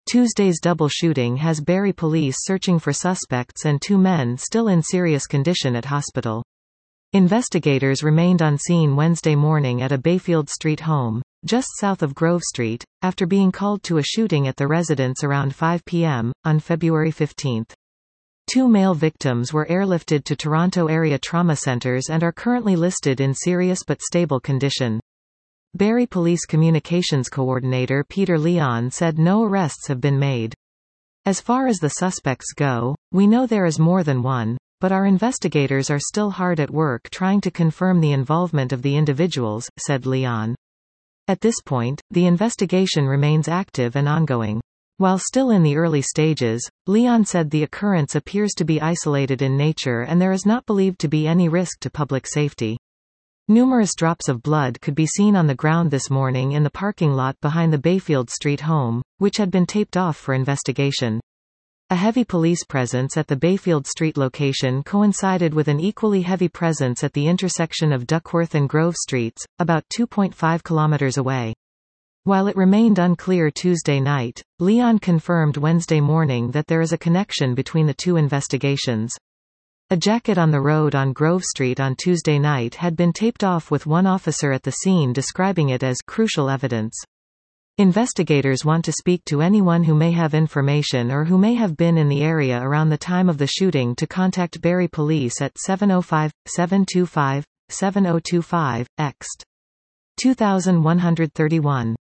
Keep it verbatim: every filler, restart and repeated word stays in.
Tuesday's double shooting has Barrie police searching for suspects and two men still in serious condition at hospital. Investigators remained on scene Wednesday morning at a Bayfield Street home, just south of Grove Street, after being called to a shooting at the residence around five p m, on February fifteenth. Two male victims were airlifted to Toronto area trauma centres and are currently listed in serious but stable condition. Barrie Police Communications Coordinator Peter Leon said no arrests have been made. As far as the suspects go, we know there is more than one, but our investigators are still hard at work trying to confirm the involvement of the individuals, said Leon. At this point, the investigation remains active and ongoing. While still in the early stages, Leon said the occurrence appears to be isolated in nature and there is not believed to be any risk to public safety. Numerous drops of blood could be seen on the ground this morning in the parking lot behind the Bayfield Street home, which had been taped off for investigation. A heavy police presence at the Bayfield Street location coincided with an equally heavy presence at the intersection of Duckworth and Grove Streets, about two point five kilometers away. While it remained unclear Tuesday night, Leon confirmed Wednesday morning that there is a connection between the two investigations. A jacket on the road on Grove Street on Tuesday night had been taped off with one officer at the scene describing it as crucial evidence. Investigators want to speak to anyone who may have information or who may have been in the area around the time of the shooting to contact Barrie Police at seven oh five, seven two five, seven oh two five, ext. two one three one.